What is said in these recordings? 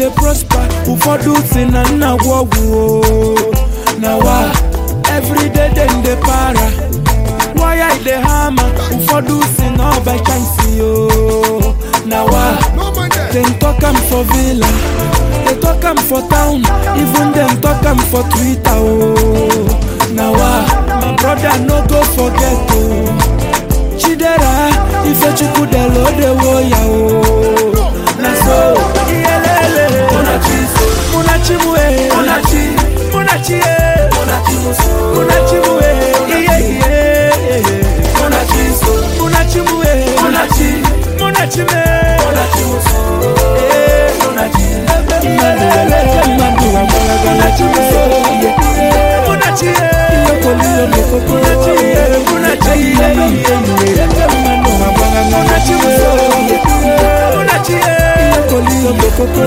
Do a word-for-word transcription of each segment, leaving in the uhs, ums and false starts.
dey prosper, ụfọdụ si na nna gwọgwụ. Now why every day dem dey para? Why I dey hammer? Ụfọdụ si na by chance yo. Now why dem talk am for villa, they talk am for town, even dem talk am for Twitter oh. Now why my brother no go forget oh. Chidera Ifechukwu dey load the wire oh. Na so iyelele Munachi Munachi mwe Munachi Munachi eh Munachi muso Munachi mwe iye iye Munachi so Munachi mwe Munachi Munachi me Munachi muso eh Munachi iyelele Mandu wa Munachi muso Munachi eh Yokoliyo mekoko Munachi iye iye Mandu wa Munachi muso Munachi eh Yokoliyo mekoko.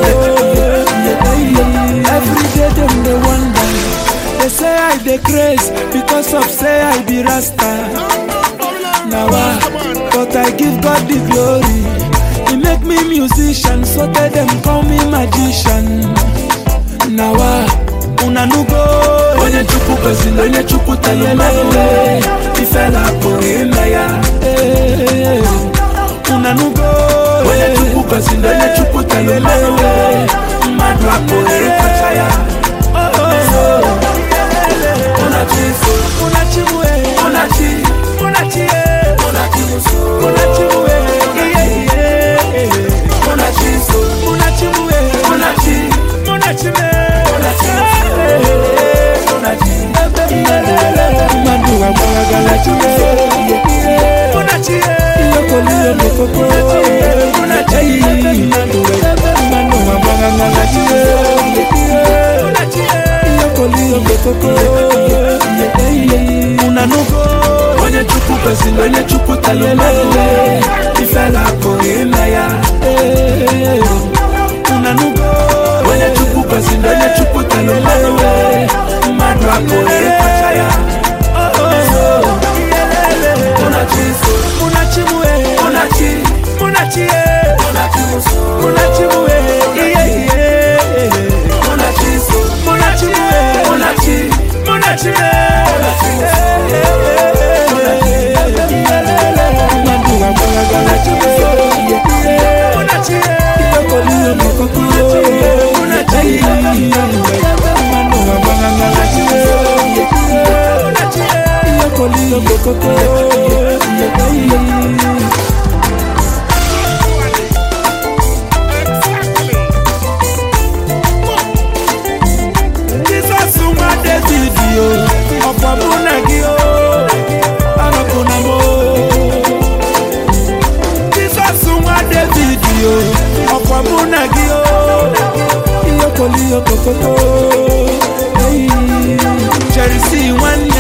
Every day them they wonder. They say I dey craze because of say I be Rasta. Now I, but I give God the glory. He make me musician, so they them call me magician. Now I, unanugo. Onye chuku bezile, onye chuku tayelele. Ifela poime ya. Unanugo. Onye chuku bezile, onye chuku tayelele. Madu apole pachaya. Munachi Munachi mwe Munachi Munachi eh Munachi muso Munachi mwe iye iye Munachi so Munachi mwe Munachi Munachi me Munachi Munachi Madu wa mwagalachi Munachi eh Yokoliyo mekoko Munachi Madu wa mwagalachi Munachi Yokoliyo mekoko unanugo onye chukwu kwesịrị onye chukwu talelele ifela poime ya unanugo onye chukwu kwesịrị onye chukwu talelele mmadụ apụghị ịkpacha ya Munachi Munachi mwe Munachi Munachi eh Munachi muso Munachi mwe iye iye Munachi so Munachi mwe Munachi Munachi eh Jesus uma David yo, opa bunagi yo, anakuna mo. Jesus uma David yo, opa bunagi yo, iyokoli yokoko. Cherisi one.